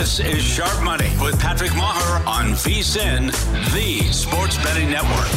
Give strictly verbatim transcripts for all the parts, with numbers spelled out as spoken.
This is Sharp Money with Patrick Maher on V S I N, the sports betting network.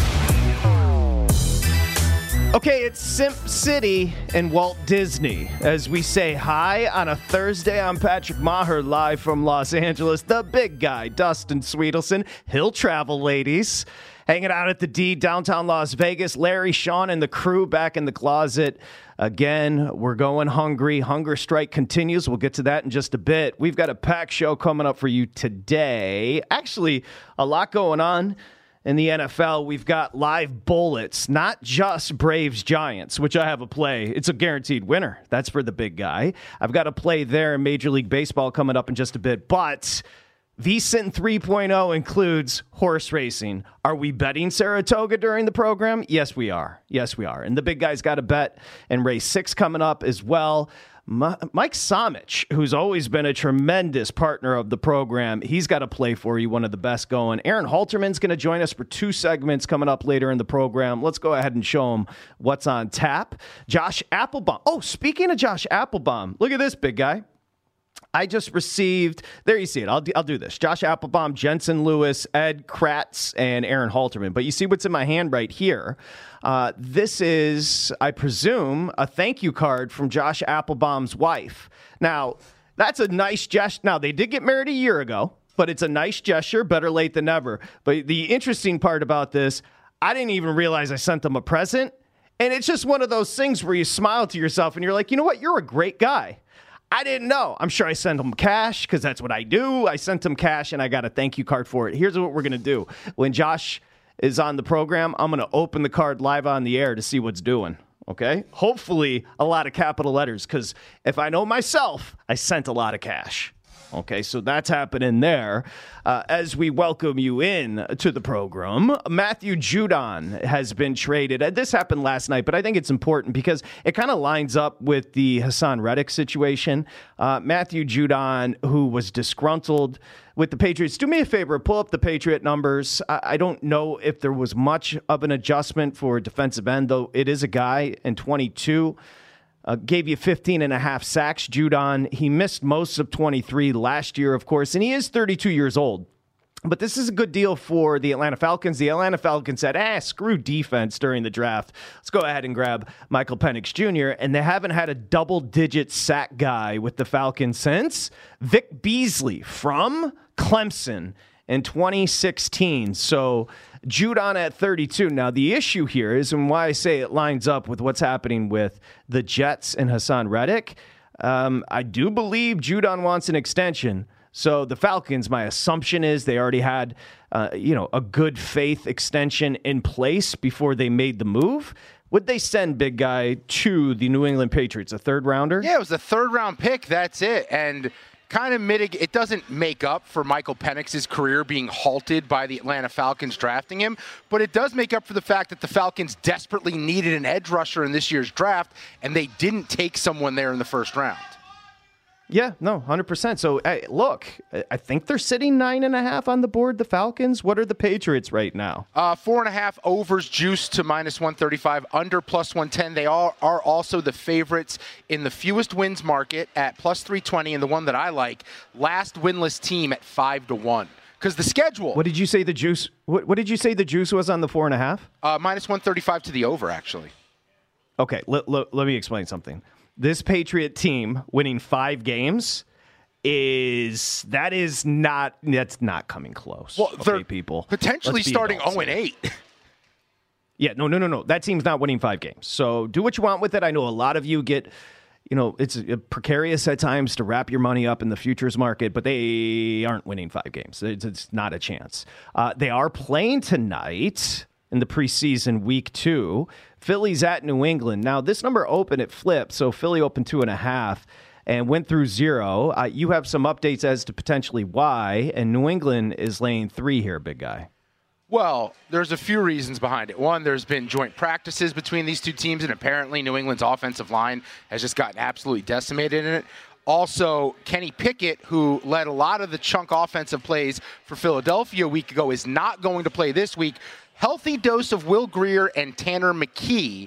Okay, it's Simp City and Walt Disney. As we say hi on a Thursday, I'm Patrick Maher, live from Los Angeles. The big guy, Dustin Sweetelson. He'll travel, ladies. Hanging out at the D, downtown Las Vegas. Larry, Sean, and the crew back in the closet. Again, we're going hungry. Hunger strike continues. We'll get to that in just a bit. We've got a packed show coming up for you today. Actually, a lot going on. In the N F L, we've got live bullets, not just Braves Giants, which I have a play. It's a guaranteed winner. That's for the big guy. I've got a play there in Major League Baseball coming up in just a bit. But V S I N three point oh includes horse racing. Are we betting Saratoga during the program? Yes, we are. Yes, we are. And the big guy's got a bet in race six coming up as well. Mike Somich, who's always been a tremendous partner of the program, he's got a play for you, one of the best going. Aaron Halterman's going to join us for two segments coming up later in the program. Let's go ahead and show him what's on tap. Josh Applebaum. Oh, speaking of Josh Applebaum, look at this, big guy. I just received, there you see it. I'll do, I'll do this. Josh Applebaum, Jensen Lewis, Ed Kratz, and Aaron Halterman. But you see what's in my hand right here. Uh, this is, I presume, a thank you card from Josh Applebaum's wife. Now, that's a nice gesture. Now, they did get married a year ago, but it's a nice gesture. Better late than never. But the interesting part about this, I didn't even realize I sent them a present. And it's just one of those things where you smile to yourself and you're like, you know what? You're a great guy. I didn't know. I'm sure I sent him cash because that's what I do. I sent him cash and I got a thank you card for it. Here's what we're going to do. When Josh is on the program, I'm going to open the card live on the air to see what's doing. Okay? Hopefully a lot of capital letters because if I know myself, I sent a lot of cash. Okay, so that's happening there. Uh, as we welcome you in to the program, Matthew Judon has been traded. This happened last night, but I think it's important because it kind of lines up with the Hassan Reddick situation. Uh, Matthew Judon, who was disgruntled with the Patriots. Do me a favor, pull up the Patriot numbers. I, I don't know if there was much of an adjustment for defensive end, though it is a guy in twenty-two. Uh, gave you fifteen and a half sacks, Judon. He missed most of twenty-three last year, of course, and he is thirty-two years old. But this is a good deal for the Atlanta Falcons. The Atlanta Falcons said, ah, screw defense during the draft. Let's go ahead and grab Michael Penix Junior And they haven't had a double-digit sack guy with the Falcons since Vic Beasley from Clemson in twenty sixteen. So Judon at thirty-two. Now, the issue here is, and why I say it lines up with what's happening with the Jets and Hassan Reddick, um, I do believe Judon wants an extension. So the Falcons, my assumption is they already had, uh, you know, a good faith extension in place before they made the move. Would they send big guy to the New England Patriots, a third rounder? Yeah, it was a third round pick. That's it. And kind of mitigate. It doesn't make up for Michael Penix's career being halted by the Atlanta Falcons drafting him, but it does make up for the fact that the Falcons desperately needed an edge rusher in this year's draft, and they didn't take someone there in the first round. Yeah, no, one hundred percent. So, hey, look, I think they're sitting nine and a half on the board, the Falcons. What are the Patriots right now? Uh, four and a half overs juiced to minus one thirty-five, under plus one ten. They all are also the favorites in the fewest wins market at plus three twenty, and the one that I like, last winless team at five to one. Because the schedule. What did you say the juice? What, what did you say the juice was on the four and a half? Uh, minus one thirty-five to the over, actually. Okay, let, let, let me explain something. This Patriot team winning five games is that is not that's not coming close. Well, okay, they're people potentially starting oh and eight. Yeah, no, no, no, no. That team's not winning five games. So do what you want with it. I know a lot of you get, you know, it's precarious at times to wrap your money up in the futures market, but they aren't winning five games. It's, it's not a chance. Uh, they are playing tonight in the preseason week two. Philly's at New England. Now, this number opened, it flipped, so Philly opened two and a half and went through zero. Uh, you have some updates as to potentially why, and New England is laying three here, big guy. Well, there's a few reasons behind it. One, there's been joint practices between these two teams, and apparently New England's offensive line has just gotten absolutely decimated in it. Also, Kenny Pickett, who led a lot of the chunk offensive plays for Philadelphia a week ago, is not going to play this week. Healthy dose of Will Grier and Tanner McKee.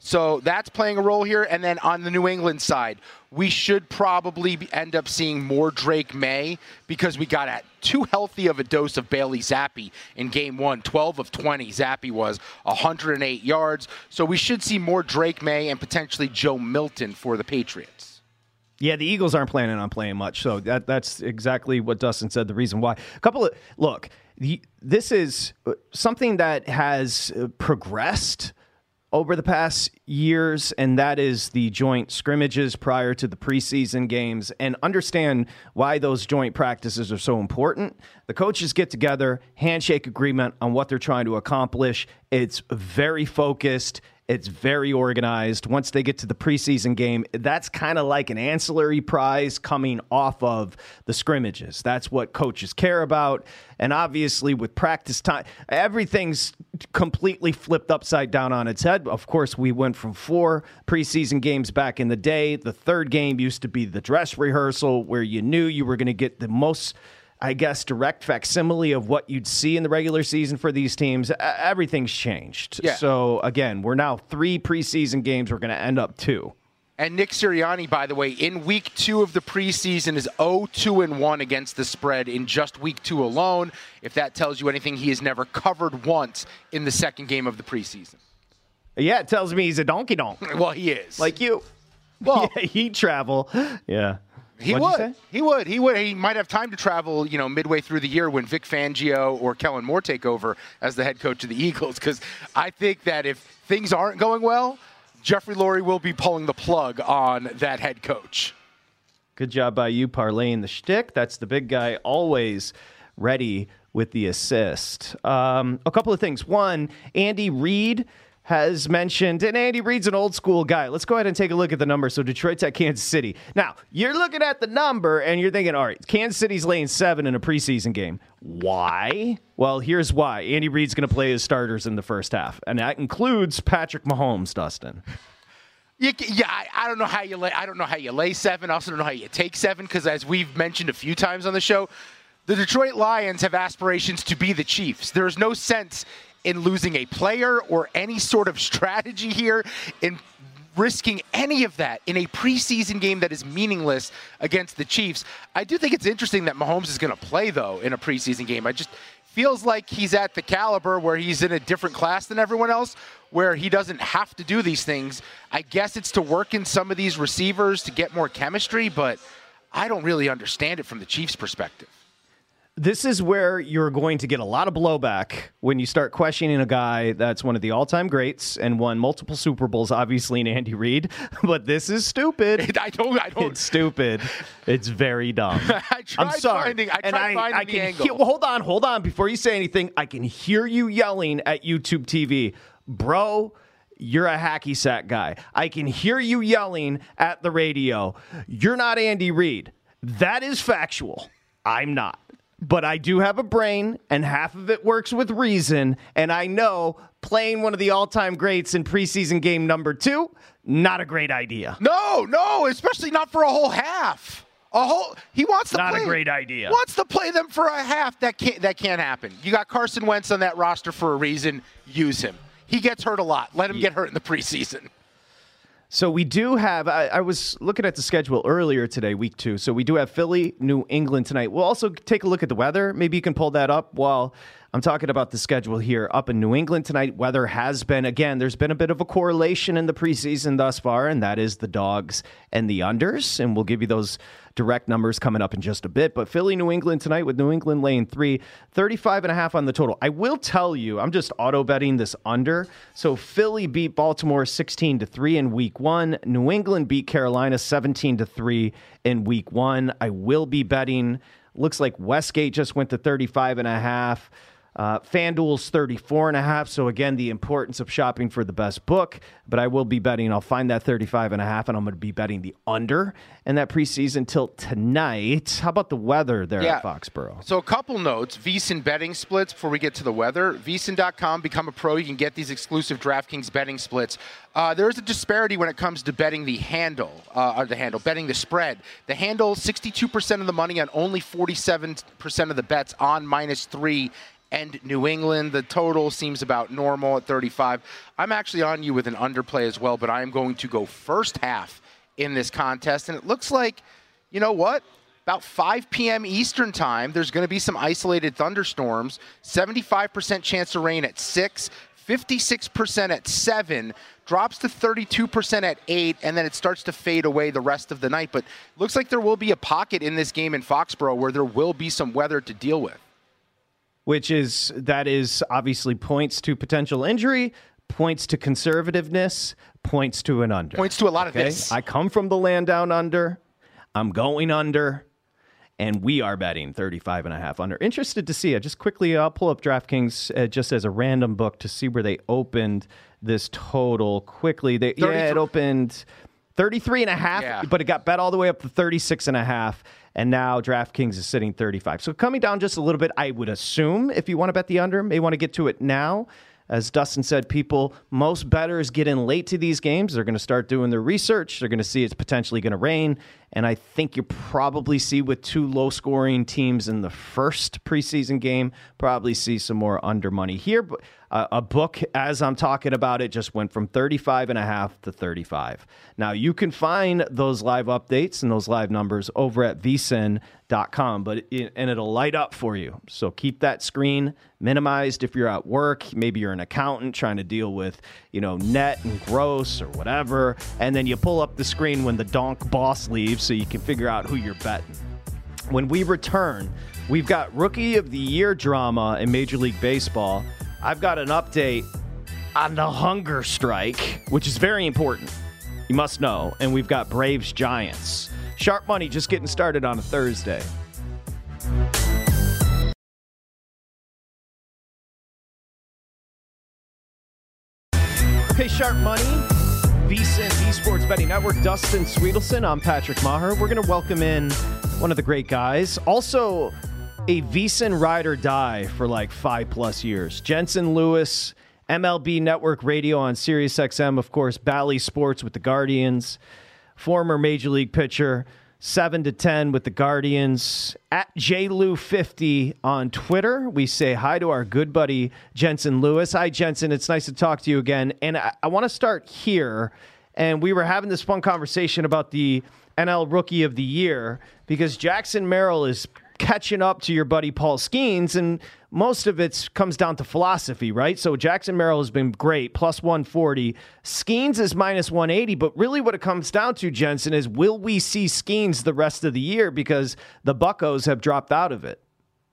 So that's playing a role here. And then on the New England side, we should probably be, end up seeing more Drake May because we got at too healthy of a dose of Bailey Zappi in game one. twelve of twenty, Zappi was one hundred eight yards. So we should see more Drake May and potentially Joe Milton for the Patriots. Yeah, the Eagles aren't planning on playing much, so that that's exactly what Dustin said, the reason why. A couple of, look, the, this is something that has progressed over the past years, and that is the joint scrimmages prior to the preseason games, and understand why those joint practices are so important. The coaches get together, handshake agreement on what they're trying to accomplish. It's very focused. It's very organized. Once they get to the preseason game, that's kind of like an ancillary prize coming off of the scrimmages. That's what coaches care about. And obviously with practice time, everything's completely flipped upside down on its head. Of course, we went from four preseason games back in the day. The third game used to be the dress rehearsal where you knew you were going to get the most, I guess, direct facsimile of what you'd see in the regular season for these teams. Everything's changed. Yeah. So, again, we're now three preseason games. We're going to end up two. And Nick Sirianni, by the way, in week two of the preseason is oh two and one against the spread in just week two alone. If that tells you anything, he has never covered once in the second game of the preseason. Yeah, it tells me he's a donkey donk. Well, he is. Like you. Well, yeah, he'd travel. Yeah. He What'd would. you say? He would. He would. He might have time to travel, you know, midway through the year when Vic Fangio or Kellen Moore take over as the head coach of the Eagles. Because I think that if things aren't going well, Jeffrey Lurie will be pulling the plug on that head coach. Good job by you parlaying the shtick. That's the big guy, always ready with the assist. Um, a couple of things. One, Andy Reid has mentioned, and Andy Reid's an old school guy. Let's go ahead and take a look at the number. So Detroit's at Kansas City. Now, you're looking at the number and you're thinking, all right, Kansas City's laying seven in a preseason game. Why? Well, here's why. Andy Reid's going to play his starters in the first half, and that includes Patrick Mahomes, Dustin. You, yeah, I, I don't know how you lay. I don't know how you lay seven. I also don't know how you take seven because, as we've mentioned a few times on the show, the Detroit Lions have aspirations to be the Chiefs. There is no sense in losing a player or any sort of strategy here, in risking any of that in a preseason game that is meaningless against the Chiefs. I do think it's interesting that Mahomes is going to play, though, in a preseason game. I just feels like he's at the caliber where he's in a different class than everyone else, where he doesn't have to do these things. I guess it's to work in some of these receivers to get more chemistry, but I don't really understand it from the Chiefs' perspective. This is where you're going to get a lot of blowback when you start questioning a guy that's one of the all-time greats and won multiple Super Bowls, obviously, in Andy Reid. But this is stupid. I don't. I don't. It's stupid. It's very dumb. I tried I'm sorry. finding. I tried and I, finding I the can angle. Hear, well, hold on, hold on. Before you say anything, I can hear you yelling at YouTube T V, bro. You're a hacky sack guy. I can hear you yelling at the radio. You're not Andy Reid. That is factual. I'm not. But I do have a brain, and half of it works with reason, and I know playing one of the all-time greats in preseason game number two, not a great idea. No, no, especially not for a whole half. A whole he wants to not play, a great idea. Wants to play them for a half. That can't that can't happen. You got Carson Wentz on that roster for a reason. Use him. He gets hurt a lot. Let him yeah. get hurt in the preseason. So we do have, I, I was looking at the schedule earlier today, week two. So we do have Philly, New England tonight. We'll also take a look at the weather. Maybe you can pull that up while I'm talking about the schedule here. Up in New England tonight, weather has been, again, there's been a bit of a correlation in the preseason thus far, and that is the dogs and the unders. And we'll give you those direct numbers coming up in just a bit. But Philly, New England tonight with New England laying three, thirty-five and a half on the total. I will tell you, I'm just auto betting this under. So Philly beat Baltimore sixteen to three in week one. New England beat Carolina seventeen to three in week one. I will be betting, looks like Westgate just went to thirty-five and a half. Uh, FanDuel's thirty-four and a half. So again, the importance of shopping for the best book, but I will be betting, I'll find that thirty-five and a half, and I'm going to be betting the under in that preseason till tonight. How about the weather there yeah. at Foxborough? So a couple notes, VSiN betting splits before we get to the weather. V S I N dot com, become a pro. You can get these exclusive DraftKings betting splits. Uh, there is a disparity when it comes to betting the handle, uh, or the handle, betting the spread. The handle, sixty-two percent of the money on only forty-seven percent of the bets on minus three and New England. The total seems about normal at thirty-five. I'm actually on you with an underplay as well, but I am going to go first half in this contest. And it looks like, you know what? About five p.m. Eastern time, there's going to be some isolated thunderstorms. seventy-five percent chance of rain at six, fifty-six percent at seven, drops to thirty-two percent at eight, and then it starts to fade away the rest of the night. But it looks like there will be a pocket in this game in Foxborough where there will be some weather to deal with. Which is, that is obviously points to potential injury, points to conservativeness, points to an under. Points to a lot of okay? this. I come from the land down under. I'm going under. And we are betting thirty-five and a half under. Interested to see. I just quickly, I'll pull up DraftKings uh, just as a random book to see where they opened this total quickly. They, yeah, it opened thirty-three and a half, yeah. But it got bet all the way up to thirty-six and a half. And now DraftKings is sitting thirty-five. So coming down just a little bit, I would assume, if you want to bet the under, may want to get to it now. As Dustin said, people, most bettors get in late to these games. They're going to start doing their research. They're going to see it's potentially going to rain. And I think you probably see with two low-scoring teams in the first preseason game, probably see some more under money here. But uh, a book, as I'm talking about it, just went from thirty-five and a half to thirty-five. Now, you can find those live updates and those live numbers over at V S I N dot com, but it, and it'll light up for you. So keep that screen minimized if you're at work. Maybe you're an accountant trying to deal with, you know, net and gross or whatever, and then you pull up the screen when the donk boss leaves so you can figure out who you're betting. When we return, we've got Rookie of the Year drama in Major League Baseball. I've got an update on the hunger strike, which is very important. You must know. And we've got Braves Giants. Sharp Money just getting started on a Thursday. Okay, Sharp Money, V S I N, V Sports Betting Network, Dustin Sweetelson. I'm Patrick Maher. We're going to welcome in one of the great guys. Also, a V S I N ride or die for like five plus years. Jensen Lewis, M L B Network Radio on Sirius X M, of course, Bally Sports with the Guardians, former Major League pitcher, seven to ten with the Guardians, at J Lou fifty on Twitter. We say hi to our good buddy, Jensen Lewis. Hi, Jensen. It's nice to talk to you again. And I, I want to start here. And we were having this fun conversation about the N L Rookie of the Year because Jackson Merrill is catching up to your buddy Paul Skeens, and most of it comes down to philosophy, right? So Jackson Merrill has been great, plus one forty. Skeens is minus one eighty, but really what it comes down to, Jensen, is will we see Skeens the rest of the year because the Buccos have dropped out of it?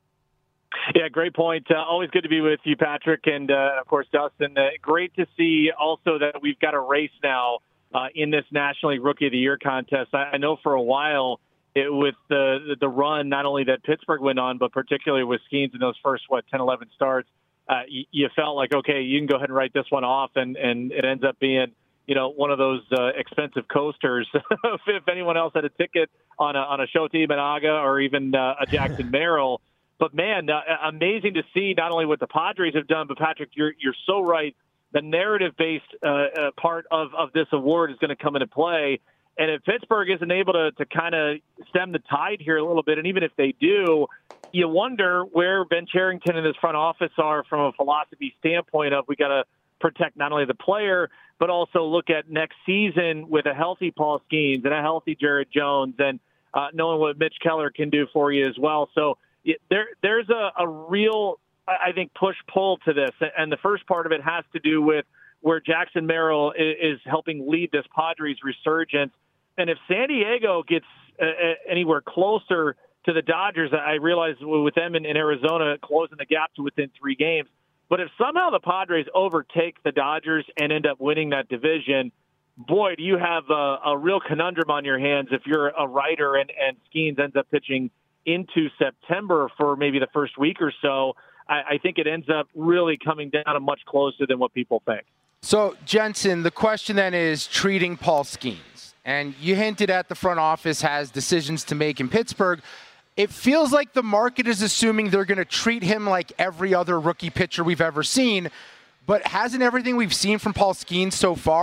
Yeah, great point. Uh, always good to be with you, Patrick, and uh, of course, Dustin. Uh, great to see also that we've got a race now uh, in this National League Rookie of the Year contest. I, I know for a while, It, with the the run not only that Pittsburgh went on, but particularly with Skeens in those first, what, ten, eleven starts, uh, you, you felt like, okay, you can go ahead and write this one off, and, and it ends up being, you know, one of those uh, expensive coasters. if, if anyone else had a ticket on a, on a Shota Imanaga or even uh, a Jackson Merrill. But, man, uh, amazing to see not only what the Padres have done, but, Patrick, you're you're so right. The narrative-based uh, uh, part of, of this award is going to come into play. And if Pittsburgh isn't able to, to kind of stem the tide here a little bit, and even if they do, you wonder where Ben Cherington and his front office are from a philosophy standpoint of we got to protect not only the player, but also look at next season with a healthy Paul Skeens and a healthy Jared Jones and uh, knowing what Mitch Keller can do for you as well. So it, there, there's a, a real, I think, push-pull to this. And the first part of it has to do with where Jackson Merrill is, is helping lead this Padres resurgence. And if San Diego gets uh, anywhere closer to the Dodgers, I realize with them in, in Arizona closing the gap to within three games. But if somehow the Padres overtake the Dodgers and end up winning that division, boy, do you have a, a real conundrum on your hands if you're a writer and, and Skeens ends up pitching into September for maybe the first week or so. I, I think it ends up really coming down to much closer than what people think. So, Jensen, the question then is treating Paul Skeens. And you hinted at the front office has decisions to make in Pittsburgh. It feels like the market is assuming they're going to treat him like every other rookie pitcher we've ever seen. But hasn't everything we've seen from Paul Skeens so far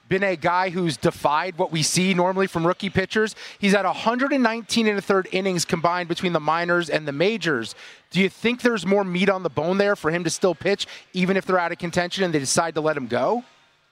been a guy who's defied what we see normally from rookie pitchers. He's at one hundred nineteen and a third innings combined between the minors and the majors. Do you think there's more meat on the bone there for him to still pitch, even if they're out of contention and they decide to let him go?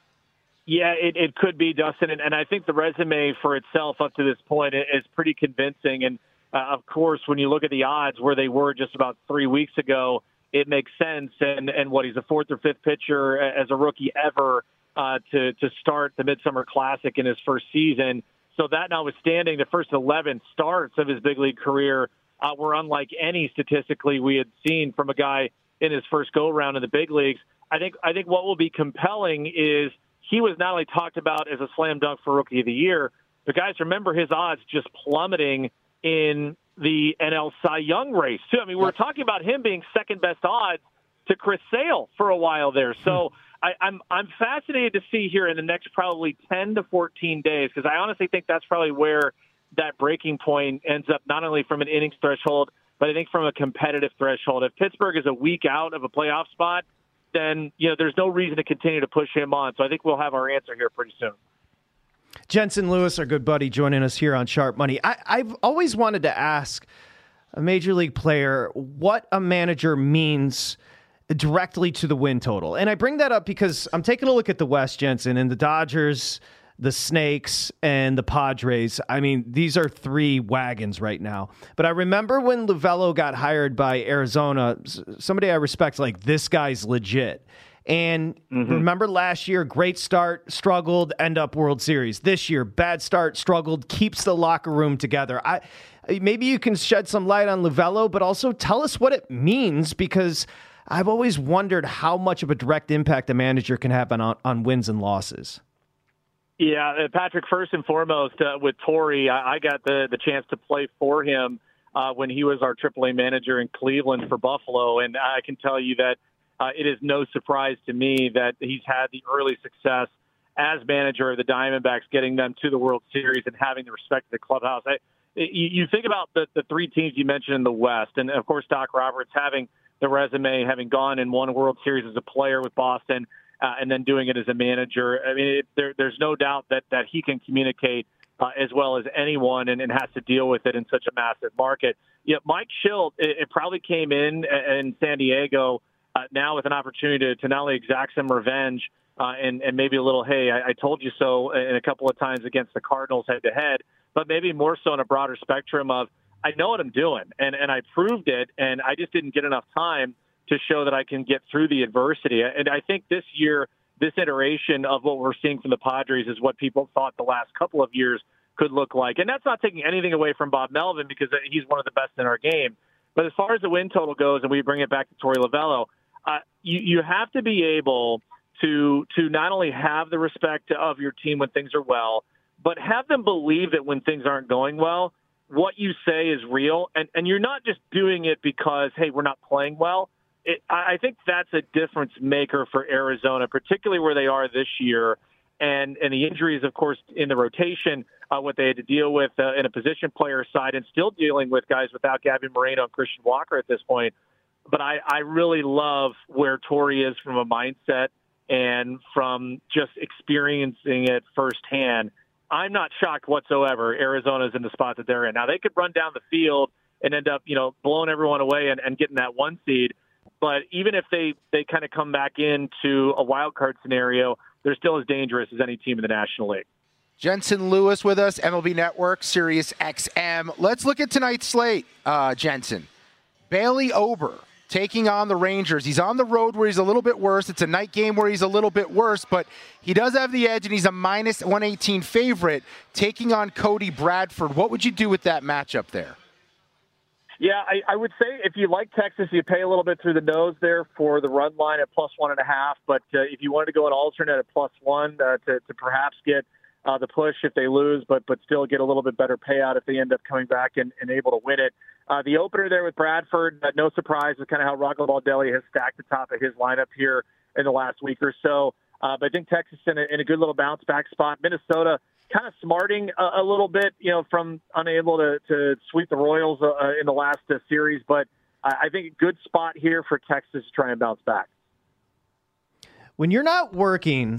Yeah, it, it could be, Dustin, and, and I think the resume for itself up to this point is pretty convincing. And, uh, of course, when you look at the odds where they were just about three weeks ago, it makes sense. And, and what, he's a fourth or fifth pitcher as a rookie ever uh, to, to start the Midsummer Classic in his first season. So that notwithstanding, the first eleven starts of his big league career uh, were unlike any statistically we had seen from a guy in his first go-around in the big leagues. I think I think what will be compelling is he was not only talked about as a slam dunk for Rookie of the Year, but guys, remember his odds just plummeting in the N L Cy Young race, too. I mean, we're talking about him being second-best odds to Chris Sale for a while there. So I, I'm I'm fascinated to see here in the next probably ten to fourteen days, because I honestly think that's probably where that breaking point ends up, not only from an innings threshold, but I think from a competitive threshold. If Pittsburgh is a week out of a playoff spot, then you know there's no reason to continue to push him on. So I think we'll have our answer here pretty soon. Jensen Lewis, our good buddy, joining us here on Sharp Money. I, I've always wanted to ask a major league player what a manager means directly to the win total. And I bring that up because I'm taking a look at the West, Jensen, and the Dodgers, the Snakes, and the Padres. I mean, these are three wagons right now. But I remember when Lovullo got hired by Arizona, somebody I respect, like, this guy's legit. And mm-hmm. remember last year, great start, struggled, end up World Series. This year, bad start, struggled, keeps the locker room together. I maybe you can shed some light on Lovullo, but also tell us what it means, because I've always wondered how much of a direct impact a manager can have on, on wins and losses. Yeah, Patrick, first and foremost, uh, with Torey, I, I got the, the chance to play for him uh, when he was our triple A manager in Cleveland for Buffalo, and I can tell you that Uh, it is no surprise to me that he's had the early success as manager of the Diamondbacks, getting them to the World Series and having the respect of the clubhouse. I, you, you think about the, the three teams you mentioned in the West, and, of course, Doc Roberts having the resume, having gone and won a World Series as a player with Boston, uh, and then doing it as a manager. I mean, it, there, there's no doubt that, that he can communicate uh, as well as anyone and, and has to deal with it in such a massive market. Yeah, Mike Shildt, it, it probably came in in San Diego Uh, now with an opportunity to, to not only exact some revenge uh, and, and maybe a little, hey, I, I told you so, in a couple of times against the Cardinals head-to-head, but maybe more so in a broader spectrum of, I know what I'm doing, and, and I proved it, and I just didn't get enough time to show that I can get through the adversity. And I think this year, this iteration of what we're seeing from the Padres is what people thought the last couple of years could look like. And that's not taking anything away from Bob Melvin, because he's one of the best in our game. But as far as the win total goes, and we bring it back to Torey Lovullo, Uh, you, you have to be able to to not only have the respect of your team when things are well, but have them believe that when things aren't going well, what you say is real. And, and you're not just doing it because, hey, we're not playing well. It, I think that's a difference maker for Arizona, particularly where they are this year. And, and the injuries, of course, in the rotation, uh, what they had to deal with uh, in a position player side, and still dealing with guys without Gabby Moreno and Christian Walker at this point. But I, I really love where Torey is from a mindset and from just experiencing it firsthand. I'm not shocked whatsoever Arizona's in the spot that they're in. Now, they could run down the field and end up, you know, blowing everyone away and, and getting that one seed. But even if they, they kind of come back into a wild card scenario, they're still as dangerous as any team in the National League. Jensen Lewis with us, M L B Network, Sirius X M. Let's look at tonight's slate, uh, Jensen. Bailey Ober taking on the Rangers. He's on the road where he's a little bit worse. It's a night game where he's a little bit worse, but he does have the edge, and he's a minus one eighteen favorite taking on Cody Bradford. What would you do with that matchup there? Yeah, I, I would say if you like Texas, you pay a little bit through the nose there for the run line at plus one and a half. But uh, if you wanted to go an alternate at plus one uh, to, to perhaps get uh, the push if they lose, but but still get a little bit better payout if they end up coming back and, and able to win it. Uh, the opener there with Bradford, uh, no surprise, is kind of how Rocco Baldelli has stacked the top of his lineup here in the last week or so. Uh, but I think Texas in a, in a good little bounce back spot. Minnesota kind of smarting a, a little bit, you know, from unable to, to sweep the Royals uh, in the last uh, series. But I, I think a good spot here for Texas to try and bounce back. When you're not working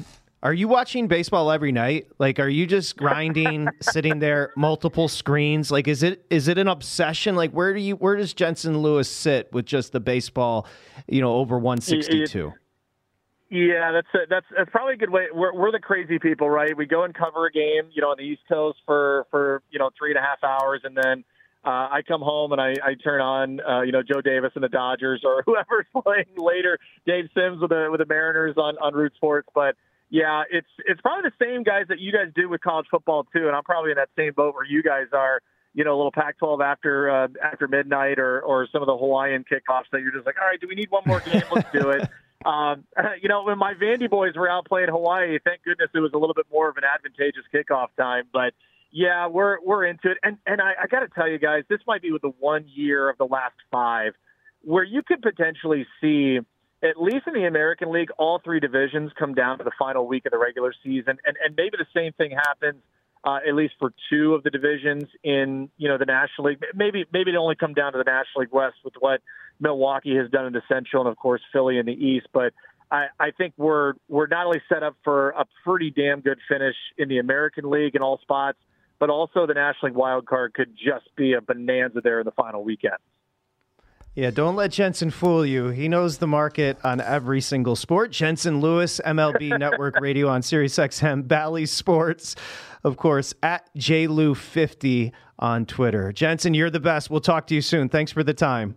Are you watching baseball every night? Like, are you just grinding, sitting there, multiple screens? Like, is it is it an obsession? Like, where do you where does Jensen Lewis sit with just the baseball, you know, over one sixty-two? Yeah, that's a, that's that's probably a good way. We're we're the crazy people, right? We go and cover a game, you know, on the East Coast for for you know three and a half hours, and then uh, I come home and I, I turn on uh, you know Joe Davis and the Dodgers or whoever's playing later, Dave Sims with the with the Mariners on on Root Sports, but. Yeah, it's it's probably the same guys that you guys do with college football too, and I'm probably in that same boat where you guys are. You know, a little Pac twelve after uh, after midnight, or or some of the Hawaiian kickoffs that you're just like, all right, do we need one more game? Let's do it. Um, you know, when my Vandy boys were out playing Hawaii, thank goodness it was a little bit more of an advantageous kickoff time. But yeah, we're we're into it, and and I, I got to tell you guys, this might be with the one year of the last five where you could potentially see. At least in the American League, all three divisions come down to the final week of the regular season, and and maybe the same thing happens uh, at least for two of the divisions in you know the National League. Maybe maybe they only come down to the National League West with what Milwaukee has done in the Central, and of course Philly in the East. But I, I think we're we're not only set up for a pretty damn good finish in the American League in all spots, but also the National League wild card could just be a bonanza there in the final weekend. Yeah, don't let Jensen fool you. He knows the market on every single sport. Jensen Lewis, M L B Network Radio on SiriusXM, Bally Sports, of course, at J L U fifty on Twitter. Jensen, you're the best. We'll talk to you soon. Thanks for the time.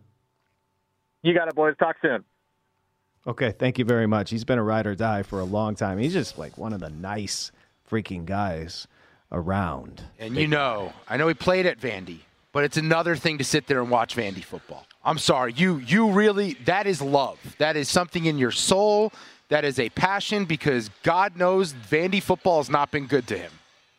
You got it, boys. Talk soon. Okay, thank you very much. He's been a ride or die for a long time. He's just like one of the nice freaking guys around. And you know, I know he played at Vandy, but it's another thing to sit there and watch Vandy football. I'm sorry, you you really, that is love. That is something in your soul. That is a passion because God knows Vandy football has not been good to him.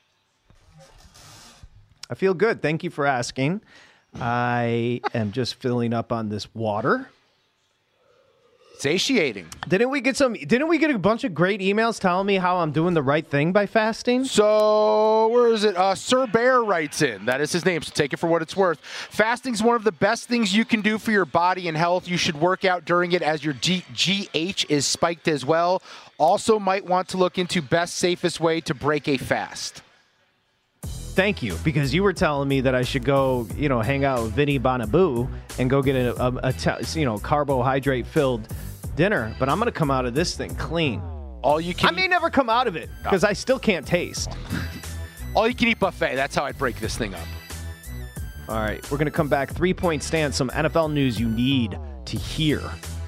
I feel good. Thank you for asking. I am just filling up on this water. Satiating. Didn't we get some? Didn't we get a bunch of great emails telling me how I'm doing the right thing by fasting? So where is it? Uh, Sir Bear writes in. That is his name. So take it for what it's worth. Fasting is one of the best things you can do for your body and health. You should work out during it as your G- GH is spiked as well. Also, might want to look into best safest way to break a fast. Thank you, because you were telling me that I should go, you know, hang out with Vinny Bonaboo and go get a, a, a t- you know, carbohydrate-filled dinner. But I'm going to come out of this thing clean. All you can. I may never come out of it because I still can't taste. All you can eat buffet. That's how I'd break this thing up. All right, we're going to come back. Three-point stance, some N F L news you need to hear.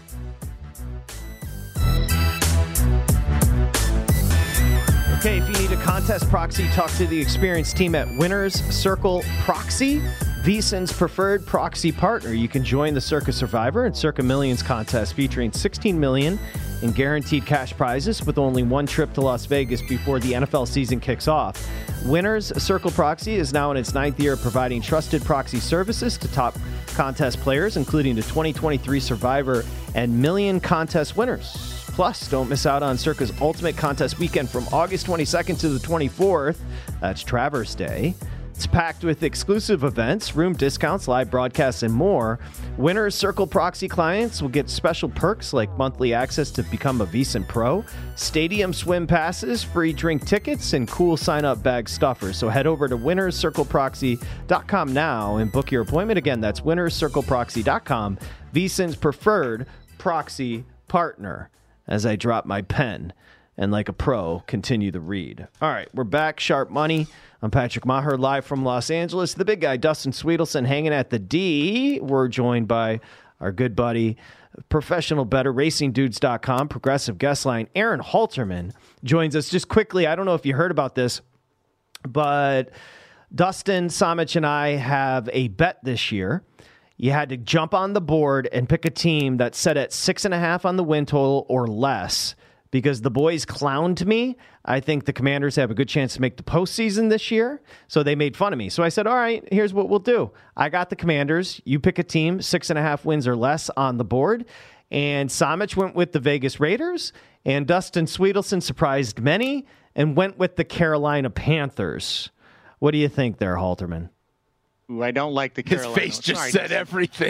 Okay, if you need a contest proxy, talk to the experienced team at Winners Circle Proxy, VSiN's preferred proxy partner. You can join the Circa Survivor and Circa Millions contest featuring sixteen million dollars in guaranteed cash prizes with only one trip to Las Vegas before the N F L season kicks off. Winners Circle Proxy is now in its ninth year providing trusted proxy services to top contest players, including the twenty twenty-three Survivor and Million contest winners. Plus, don't miss out on Circa's Ultimate Contest Weekend from August twenty-second to the twenty-fourth. That's Traverse Day. It's packed with exclusive events, room discounts, live broadcasts, and more. Winners Circle Proxy clients will get special perks like monthly access to become a VSiN Pro, stadium swim passes, free drink tickets, and cool sign-up bag stuffers. So head over to winners circle proxy dot com now and book your appointment. Again, that's winners circle proxy dot com, VSiN's preferred proxy partner. As I drop my pen and like a pro, continue the read. All right, we're back. Sharp Money. I'm Patrick Maher, live from Los Angeles. The big guy, Dustin Sweetelson, hanging at the D. We're joined by our good buddy, professional bettor, racing dudes dot com, progressive guest line, Aaron Halterman joins us. Just quickly, I don't know if you heard about this, but Dustin, Samich, and I have a bet this year. You had to jump on the board and pick a team that's set at six and a half on the win total or less. Because the boys clowned me, I think the Commanders have a good chance to make the postseason this year. So they made fun of me. So I said, all right, here's what we'll do. I got the Commanders. You pick a team, six and a half wins or less on the board. And Samich went with the Vegas Raiders. And Dustin Sweetelson surprised many and went with the Carolina Panthers. What do you think there, Halterman? Ooh, I don't like the Carolina. His face just Sorry, said Dustin. everything.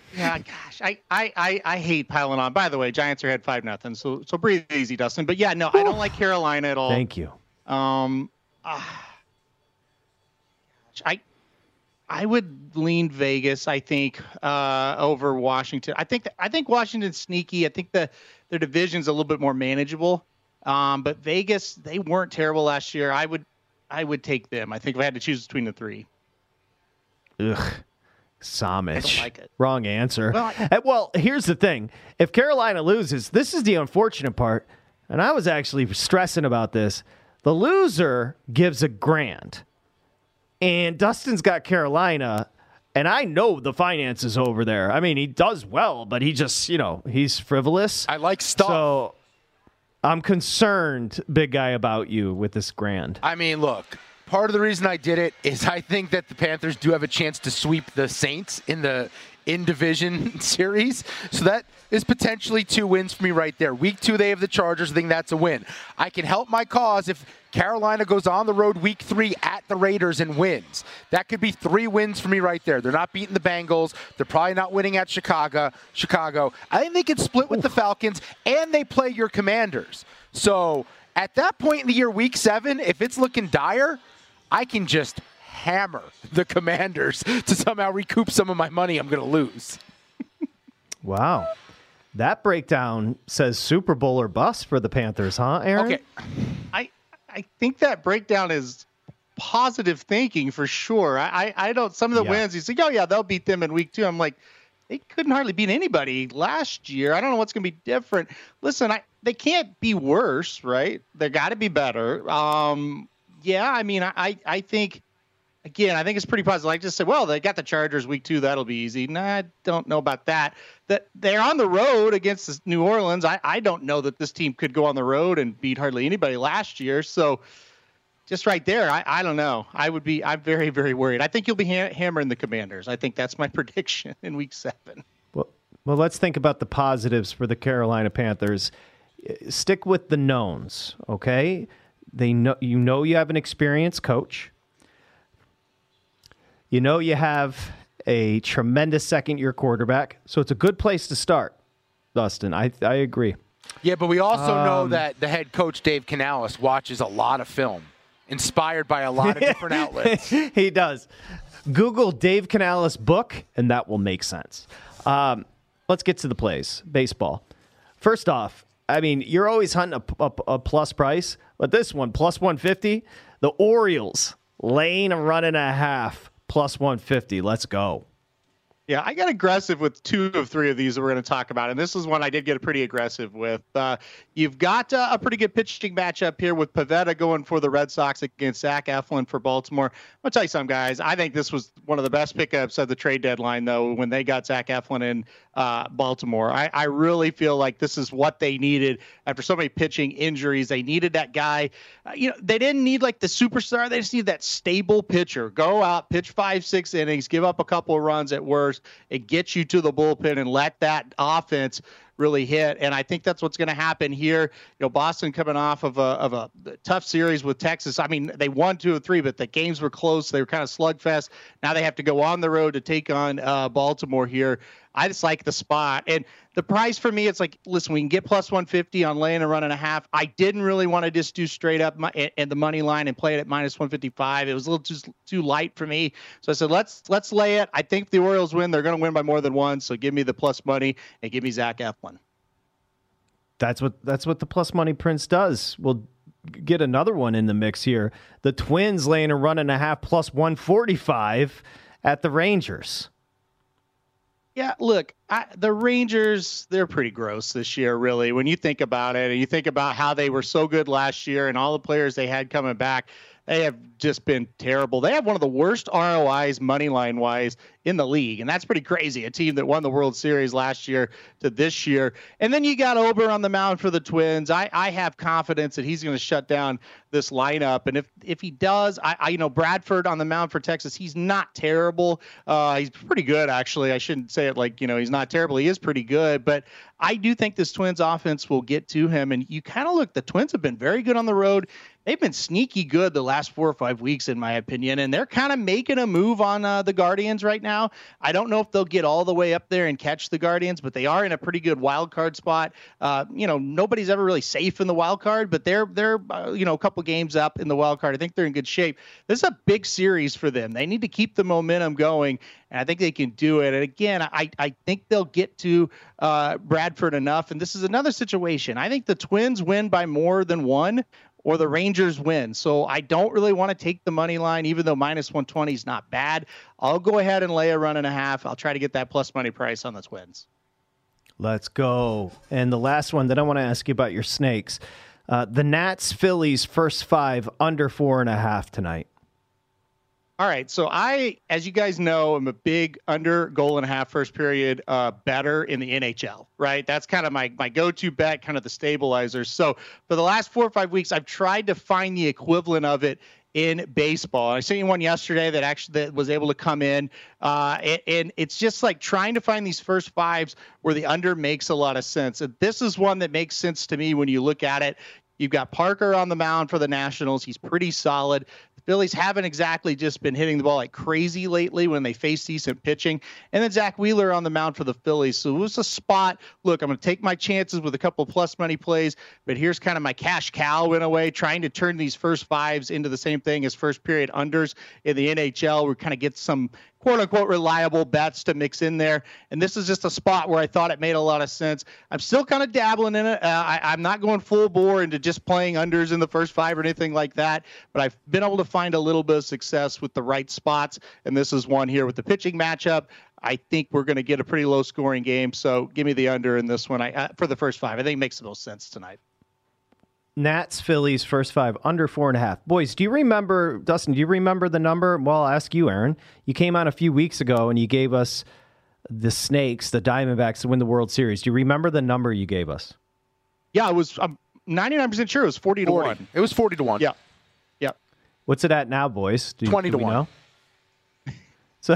Yeah, gosh, I, I, I, I hate piling on. By the way, Giants are ahead five nothing. So so breathe easy, Dustin. But yeah, no, I don't like Carolina at all. Thank you. Um, uh, I I would lean Vegas. I think uh, over Washington. I think I think Washington's sneaky. I think the their division's a little bit more manageable. Um, but Vegas, they weren't terrible last year. I would I would take them. I think if I had to choose between the three. Ugh. Samich. I don't like it. Wrong answer. Well, I- Uh, well, here's the thing. If Carolina loses, this is the unfortunate part, and I was actually stressing about this. The loser gives a grand, and Dustin's got Carolina, and I know the finances over there. I mean, he does well, but he just, you know, he's frivolous. I like stuff. So I'm concerned, big guy, about you with this grand. I mean, look, part of the reason I did it is I think that the Panthers do have a chance to sweep the Saints in the in-division series. So that is potentially two wins for me right there. Week two, they have the Chargers. I think that's a win. I can help my cause if Carolina goes on the road week three at the Raiders and wins. That could be three wins for me right there. They're not beating the Bengals. They're probably not winning at Chicago. Chicago. I think they can split with the Falcons, and they play your Commanders. So at that point in the year, week seven, if it's looking dire, I can just hammer the Commanders to somehow recoup some of my money I'm going to lose. Wow. That breakdown says Super Bowl or bust for the Panthers, huh, Aaron? Okay. I I think that breakdown is positive thinking for sure. I I, I don't. Some of the Yeah. wins, you think, oh yeah, they'll beat them in week two. I'm like, they couldn't hardly beat anybody last year. I don't know what's going to be different. Listen, I they can't be worse, right? They got to be better. Um, yeah, I mean, I I think. Again, I think it's pretty positive. Like just say, well, they got the Chargers week two. That'll be easy. Nah, I don't know about that. That they're on the road against New Orleans. I, I don't know that this team could go on the road and beat hardly anybody last year. So just right there, I, I don't know. I would be, I'm very, very worried. I think you'll be ha- hammering the Commanders. I think that's my prediction in week seven. Well, well, let's think about the positives for the Carolina Panthers. Stick with the knowns, okay? They know you know you have an experienced coach. You know you have a tremendous second-year quarterback, so it's a good place to start, Dustin. I I agree. Yeah, but we also Um, know that the head coach, Dave Canales, watches a lot of film, inspired by a lot of different outlets. He does. Google Dave Canales book, and that will make sense. Um, let's get to the plays. Baseball. First off, I mean, you're always hunting a, a, a plus price, but this one, plus one fifty, the Orioles laying a run and a half. Plus one fifty. Let's go. Yeah, I got aggressive with two of three of these that we're going to talk about, and this is one I did get pretty aggressive with. Uh, you've got uh, a pretty good pitching matchup here with Pivetta going for the Red Sox against Zach Eflin for Baltimore. I'll tell you something, guys. I think this was one of the best pickups of the trade deadline, though, when they got Zach Eflin in uh, Baltimore. I, I really feel like this is what they needed after so many pitching injuries. They needed that guy. Uh, you know, they didn't need like the superstar. They just need that stable pitcher. Go out, pitch five, six innings, give up a couple of runs at worst. It gets you to the bullpen and let that offense really hit. And I think that's what's going to happen here. You know, Boston coming off of a, of a tough series with Texas. I mean, they won two or three, but the games were close. They were kind of slugfest. Now they have to go on the road to take on uh, Baltimore here. I just like the spot. And the price for me, it's like, listen, we can get plus one fifty on laying a run and a half. I didn't really want to just do straight up my, and the money line and play it at minus one fifty-five. It was a little too, too light for me. So I said, let's let's lay it. I think if the Orioles win, they're going to win by more than one. So give me the plus money and give me Zach Eflin. That's what that's what the plus money Prince does. We'll get another one in the mix here. The Twins laying a run and a half plus one forty-five at the Rangers. Yeah, look, I, the Rangers, they're pretty gross this year, really. When you think about it, and you think about how they were so good last year and all the players they had coming back, they have just been terrible. They have one of the worst R O Is, money line wise, in the league. And that's pretty crazy. A team that won the World Series last year to this year. And then you got Ober on the mound for the Twins. I, I have confidence that he's going to shut down this lineup. And if, if he does, I, I, you know, Bradford on the mound for Texas, he's not terrible. Uh, he's pretty good, actually. I shouldn't say it like, you know, he's not terrible. He is pretty good. But I do think this Twins offense will get to him. And you kind of look, the Twins have been very good on the road. They've been sneaky good the last four or five weeks, in my opinion. And they're kind of making a move on uh, the Guardians right now. now. I don't know if they'll get all the way up there and catch the Guardians, but they are in a pretty good wild card spot. Uh, you know, nobody's ever really safe in the wild card, but they're they're uh, you know a couple games up in the wild card. I think they're in good shape. This is a big series for them. They need to keep the momentum going, and I think they can do it. And again, I I think they'll get to uh, Bradford enough. And this is another situation. I think the Twins win by more than one, or the Rangers win. So I don't really want to take the money line, even though minus one twenty is not bad. I'll go ahead and lay a run and a half. I'll try to get that plus money price on the Twins. Let's go. And the last one that I want to ask you about your Snakes, uh, the Nats Phillies first five under four and a half tonight. All right, so I, as you guys know, I'm a big under goal and a half first period uh, better in the N H L, right? That's kind of my my go-to bet, kind of the stabilizer. So for the last four or five weeks, I've tried to find the equivalent of it in baseball. I sent you one yesterday that actually that was able to come in, uh, and, and it's just like trying to find these first fives where the under makes a lot of sense. And this is one that makes sense to me when you look at it. You've got Parker on the mound for the Nationals. He's pretty solid. The Phillies haven't exactly just been hitting the ball like crazy lately when they face decent pitching. And then Zach Wheeler on the mound for the Phillies. So it was a spot. Look, I'm going to take my chances with a couple plus money plays, but here's kind of my cash cow in a way, trying to turn these first fives into the same thing as first period unders in the N H L. We kind of get some quote-unquote reliable bets to mix in there. And this is just a spot where I thought it made a lot of sense. I'm still kind of dabbling in it. Uh, I, I'm not going full bore into just playing unders in the first five or anything like that, but I've been able to find a little bit of success with the right spots, and this is one here with the pitching matchup. I think we're going to get a pretty low-scoring game, so give me the under in this one I, uh, for the first five. I think it makes the most sense tonight. Nats, Phillies, first five, under four and a half. Boys, do you remember, Dustin, do you remember the number? Well, I'll ask you, Aaron. You came on a few weeks ago and you gave us the Snakes, the Diamondbacks, to win the World Series. Do you remember the number you gave us? Yeah, it was, I'm ninety-nine percent sure it was forty to one. It was forty to one. Yeah. Yeah. What's it at now, boys? Do, twenty do to we one. Know? So,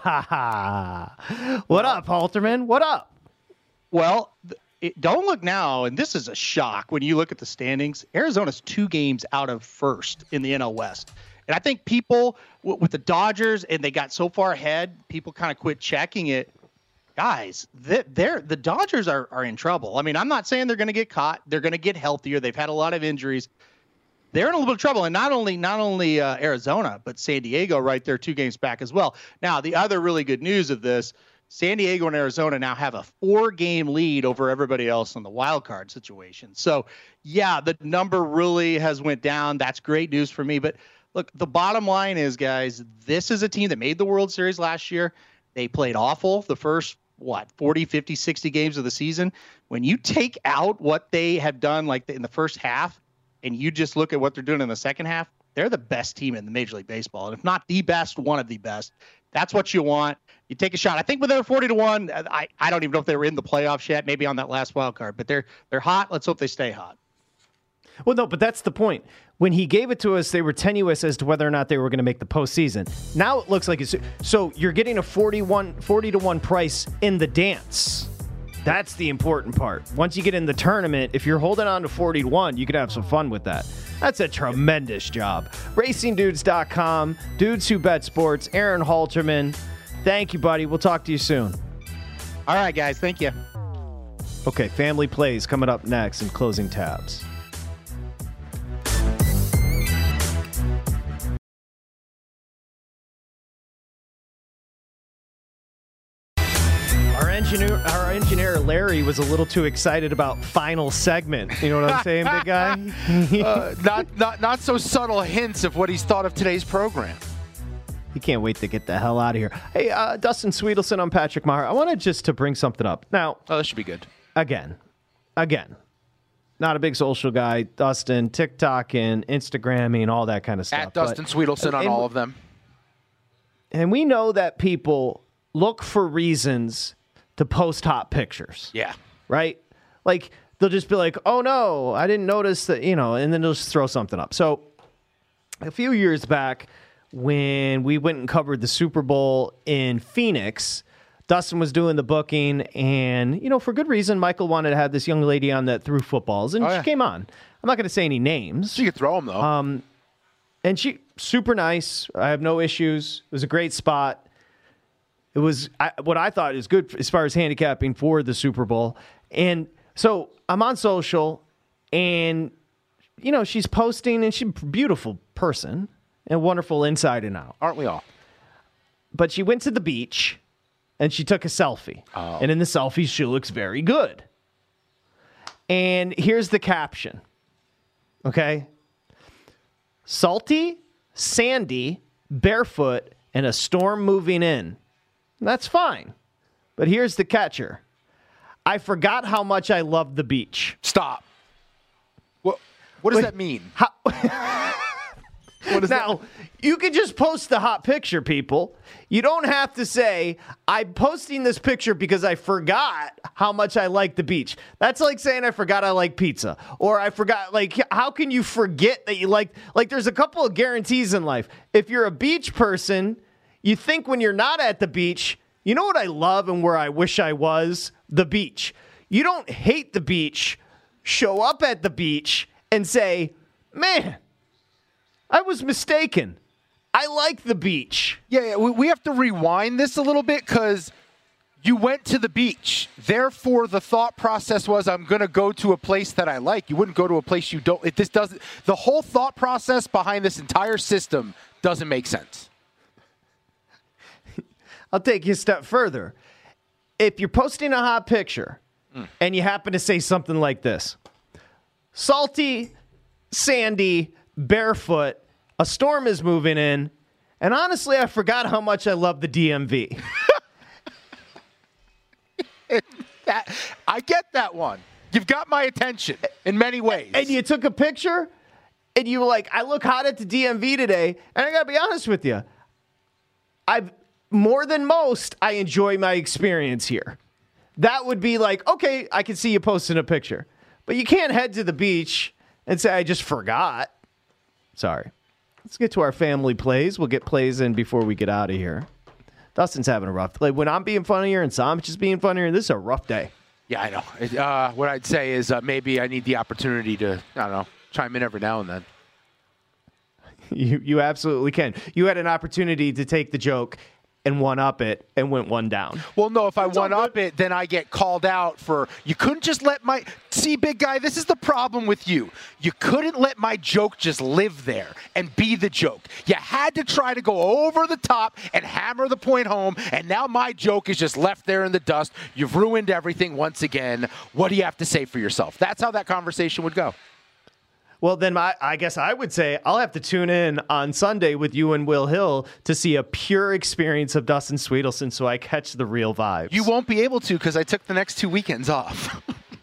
what up, Halterman? What up? Well, th- It, don't look now, and this is a shock when you look at the standings. Arizona's two games out of first in the N L West. And I think people, w- with the Dodgers, and they got so far ahead, people kind of quit checking it. Guys, they're, the Dodgers are, are in trouble. I mean, I'm not saying they're going to get caught. They're going to get healthier. They've had a lot of injuries. They're in a little bit of trouble, and not only not only uh, Arizona, but San Diego right there two games back as well. Now, the other really good news of this, San Diego and Arizona now have a four-game lead over everybody else in the wild card situation. So, yeah, the number really has went down. That's great news for me. But, look, the bottom line is, guys, this is a team that made the World Series last year. They played awful the first, what, forty, fifty, sixty games of the season. When you take out what they have done like in the first half and you just look at what they're doing in the second half, they're the best team in the Major League Baseball. And if not the best, one of the best. That's what you want. You take a shot. I think when they were forty to one, I, I don't even know if they were in the playoffs yet, maybe on that last wild card, but they're they're hot. Let's hope they stay hot. Well, no, but that's the point. When he gave it to us, they were tenuous as to whether or not they were going to make the postseason. Now it looks like it's so you're getting a forty-one, forty to one price in the dance. That's the important part. Once you get in the tournament, if you're holding on to forty to one, you could have some fun with that. That's a tremendous job. Racing Dudes dot com, Dudes Who Bet Sports, Aaron Halterman. Thank you, buddy. We'll talk to you soon. All right, guys. Thank you. Okay, Family Plays coming up next and closing tabs. Our engineer, our engineer Larry was a little too excited about final segment. You know what I'm saying, big guy? uh, not, not, not so subtle hints of what he's thought of today's program. He can't wait to get the hell out of here. Hey, uh, Dustin Sweetelson, I'm Patrick Maher. I wanted just to bring something up. Now, oh, this should be good. Again, again, not a big social guy. Dustin, TikTok and Instagramming and all that kind of stuff. At Dustin Sweetelson on and, all of them. And we know that people look for reasons to post hot pictures. Yeah. Right? Like, they'll just be like, oh, no, I didn't notice that, you know, and then they'll just throw something up. So a few years back, when we went and covered the Super Bowl in Phoenix, Dustin was doing the booking, and, you know, for good reason, Michael wanted to have this young lady on that threw footballs, and oh, she yeah. came on. I'm not going to say any names. She could throw them, though. Um, and she, super nice. I have no issues. It was a great spot. It was I, what I thought is good as far as handicapping for the Super Bowl. And so I'm on social, and, you know, she's posting, and she's a beautiful person and wonderful inside and out. Aren't we all? But she went to the beach, and she took a selfie. Oh. And in the selfie, she looks very good. And here's the caption. Okay? Salty, sandy, barefoot, and a storm moving in. That's fine. But here's the catcher. I forgot how much I love the beach. Stop. What, what does Wait, that mean? How, What is now, that? you can just post the hot picture, people. You don't have to say, I'm posting this picture because I forgot how much I like the beach. That's like saying I forgot I like pizza. Or I forgot, like, how can you forget that you like, like there's a couple of guarantees in life. If you're a beach person, you think when you're not at the beach, you know what I love and where I wish I was? The beach. You don't hate the beach, show up at the beach and say, man, I was mistaken. I like the beach. Yeah, yeah we, we have to rewind this a little bit because you went to the beach. Therefore, the thought process was, I'm going to go to a place that I like. You wouldn't go to a place you don't. It, this doesn't. The whole thought process behind this entire system doesn't make sense. I'll take you a step further. If you're posting a hot picture mm. and you happen to say something like this, salty, sandy, barefoot, a storm is moving in, and honestly, I forgot how much I love the D M V. that, I get that one. You've got my attention in many ways. And you took a picture, and you were like, I look hot at the D M V today, and I got to be honest with you. I've more than most, I enjoy my experience here. That would be like, okay, I can see you posting a picture. But you can't head to the beach and say, I just forgot. Sorry. Let's get to our family plays. We'll get plays in before we get out of here. Dustin's having a rough day. When I'm being funnier and Sam's just being funnier, this is a rough day. Yeah, I know. Uh, what I'd say is uh, maybe I need the opportunity to, I don't know, chime in every now and then. You you absolutely can. You had an opportunity to take the joke and one-up it and went one down. Well, no, if I one-up it, then I get called out for, you couldn't just let my, see, big guy, this is the problem with you. You couldn't let my joke just live there and be the joke. You had to try to go over the top and hammer the point home, and now my joke is just left there in the dust. You've ruined everything once again. What do you have to say for yourself? That's how that conversation would go. Well, then my, I guess I would say I'll have to tune in on Sunday with you and Will Hill to see a pure experience of Dustin Sweetelson so I catch the real vibes. You won't be able to because I took the next two weekends off.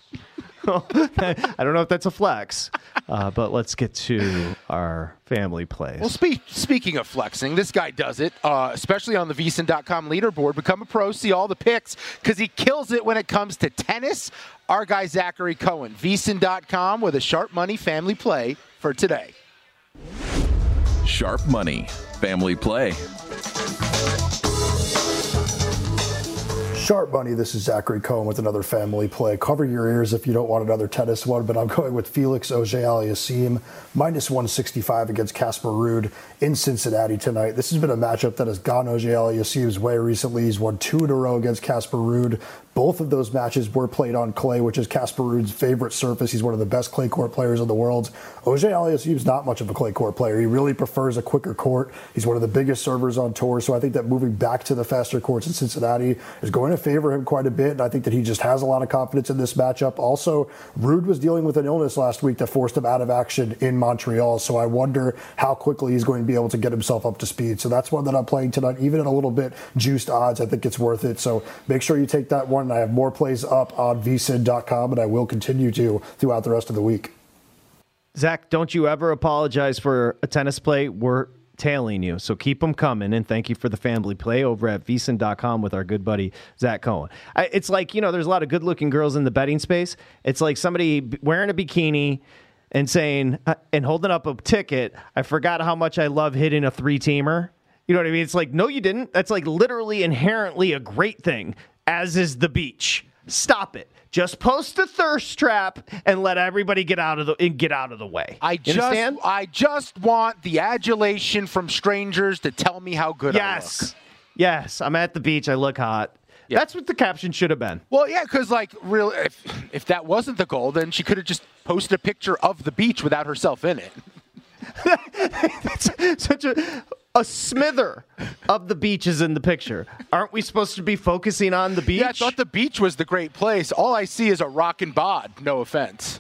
I don't know if that's a flex, uh, but let's get to our family plays. Well, spe- speaking of flexing, this guy does it, uh, especially on the V S I N dot com leaderboard. Become a pro, see all the picks, because he kills it when it comes to tennis. Our guy, Zachary Cohen, V S I N dot com with a Sharp Money family play for today. Sharp Money family play. Sharp Money, this is Zachary Cohen with another family play. Cover your ears if you don't want another tennis one, but I'm going with Felix Auger-Aliassime, minus one sixty-five against Casper Ruud in Cincinnati tonight. This has been a matchup that has gone Auger-Aliassime's way recently. He's won two in a row against Casper Ruud. Both of those matches were played on clay, which is Casper Ruud's favorite surface. He's one of the best clay court players in the world. Auger-Aliassime's not much of a clay court player. He really prefers a quicker court. He's one of the biggest servers on tour, so I think that moving back to the faster courts in Cincinnati is going to favor him quite a bit, and I think that he just has a lot of confidence in this matchup. Also, Ruud was dealing with an illness last week that forced him out of action in Montreal, so I wonder how quickly he's going to be able to get himself up to speed. So that's one that I'm playing tonight. Even at a little bit juiced odds, I think it's worth it. So make sure you take that one. I have more plays up on V S I N dot com, and I will continue to throughout the rest of the week. Zach, don't you ever apologize for a tennis play. We're tailing you, so keep them coming, and thank you for the family play over at V S I N dot com with our good buddy Zach Cohen. I, it's like, you know, there's a lot of good-looking girls in the betting space. It's like somebody wearing a bikini and saying, uh, and holding up a ticket, I forgot how much I love hitting a three-teamer. You know what I mean? It's like, no, you didn't. That's like literally inherently a great thing, as is the beach. Stop it. Just post a thirst trap and let everybody get out of the get out of the way. I you just understand? I just want the adulation from strangers to tell me how good yes. I look. Yes, I'm at the beach. I look hot. Yeah. That's what the caption should have been. Well, yeah, because like, real, if if that wasn't the goal, then she could have just posted a picture of the beach without herself in it. That's such a a smither of the beach is in the picture. Aren't we supposed to be focusing on the beach? Yeah, I thought the beach was the great place. All I see is a rock and bod. No offense.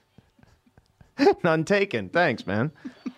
None taken. Thanks, man.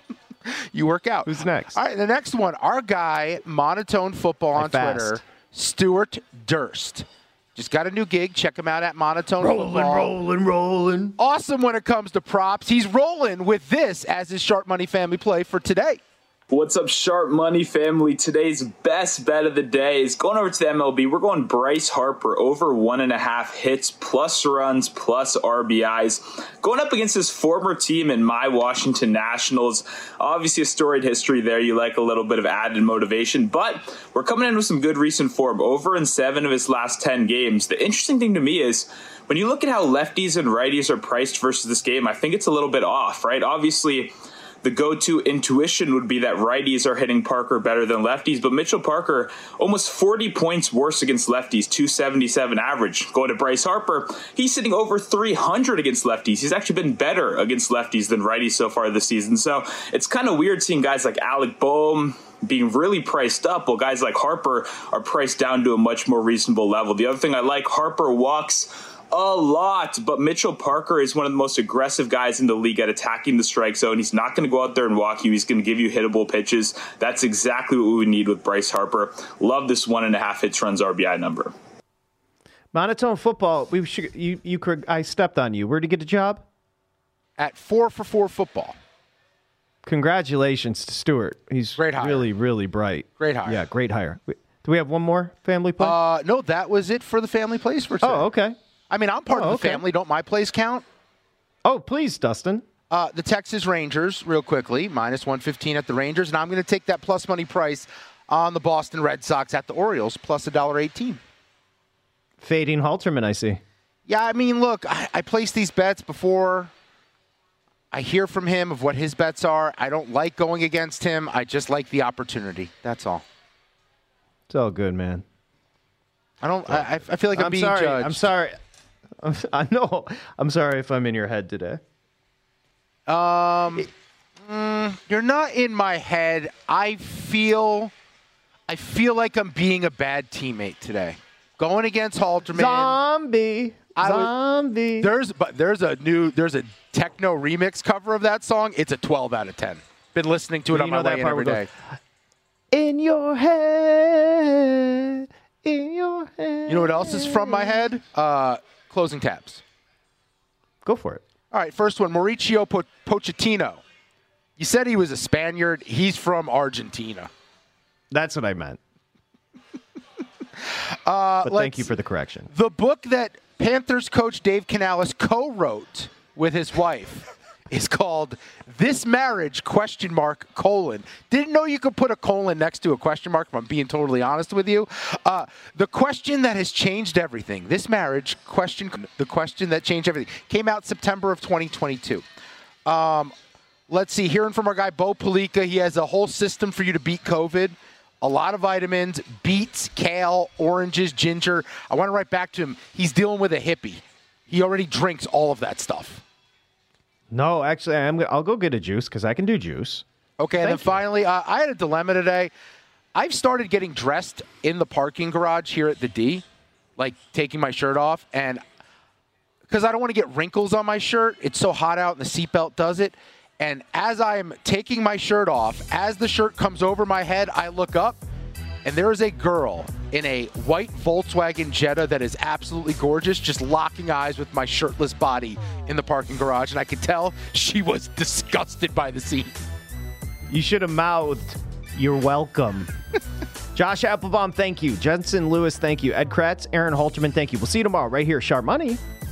You work out. Who's next? All right, the next one, our guy, Monotone Football on Twitter, Stuart Durst. Just got a new gig. Check him out at Monotone rolling, Football. Rolling, rolling, rolling. Awesome when it comes to props. He's rolling with this as his Sharp Money family play for today. What's up, Sharp Money family? Today's best bet of the day is going over to the M L B. We're going Bryce Harper over one and a half hits, plus runs, plus R B Is. Going up against his former team in my Washington Nationals. Obviously a storied history there. You like a little bit of added motivation, but we're coming in with some good recent form. Over in seven of his last ten games. The interesting thing to me is when you look at how lefties and righties are priced versus this game, I think it's a little bit off, right? Obviously, the go-to intuition would be that righties are hitting Parker better than lefties, but Mitchell Parker almost forty points worse against lefties, two seventy-seven average. Going to Bryce Harper, he's sitting over three hundred against lefties. He's actually been better against lefties than righties so far this season. So it's kind of weird seeing guys like Alec Boehm being really priced up, while guys like Harper are priced down to a much more reasonable level. The other thing I like, Harper walks a lot, but Mitchell Parker is one of the most aggressive guys in the league at attacking the strike zone. He's not going to go out there and walk you. He's going to give you hittable pitches. That's exactly what we need with Bryce Harper. Love this one and a half hits, runs, R B I number. Monotone Football. We should, you, you, I stepped on you. Where'd you get a job? At four for four football. Congratulations to Stuart. He's great hire. really, really bright. Great hire. Yeah, great hire. Do we have one more family play? Uh, no, that was it for the family plays for today. Oh, okay. I mean, I'm part oh, of the okay. family. Don't my plays count? Oh, please, Dustin. Uh, the Texas Rangers, real quickly, minus one fifteen at the Rangers. And I'm going to take that plus money price on the Boston Red Sox at the Orioles, plus one dollar eighteen. Fading Halterman, I see. Yeah, I mean, look, I, I placed these bets before. I hear from him of what his bets are. I don't like going against him. I just like the opportunity. That's all. It's all good, man. I don't. I, I feel like I'm, I'm being sorry. judged. I'm sorry. I'm, I know. I'm sorry if I'm in your head today. Um, mm, you're not in my head. I feel, I feel like I'm being a bad teammate today. Going against Halterman. Zombie. I Zombie. Would, there's, but there's a new, there's a techno remix cover of that song. It's a twelve out of ten. Been listening to it you on my way in every day. In your head. In your head. You know what else is from my head? Uh, closing tabs. Go for it. All right, first one, Mauricio po- Pochettino. You said he was a Spaniard. He's from Argentina. That's what I meant. uh, but thank you for the correction. The book that Panthers coach Dave Canales co-wrote with his wife is called This Marriage, question mark, colon. Didn't know you could put a colon next to a question mark, if I'm being totally honest with you. Uh, the question that has changed everything. This marriage, question, the question that changed everything. Came out September of twenty twenty-two. Um, let's see, hearing from our guy, Bo Pelika, he has a whole system for you to beat COVID. A lot of vitamins, beets, kale, oranges, ginger. I want to write back to him. He's dealing with a hippie. He already drinks all of that stuff. No, actually, I'm, I'll go get a juice because I can do juice. Okay, and Thank then finally, uh, I had a dilemma today. I've started getting dressed in the parking garage here at the D, like taking my shirt off, and because I don't want to get wrinkles on my shirt. It's so hot out, and the seatbelt does it. And as I'm taking my shirt off, as the shirt comes over my head, I look up, and there is a girl in a white Volkswagen Jetta that is absolutely gorgeous, just locking eyes with my shirtless body in the parking garage. And I could tell she was disgusted by the scene. You should have mouthed, "You're welcome." Josh Applebaum, thank you. Jensen Lewis, thank you. Ed Kratz, Aaron Halterman, thank you. We'll see you tomorrow right here, Sharp Money.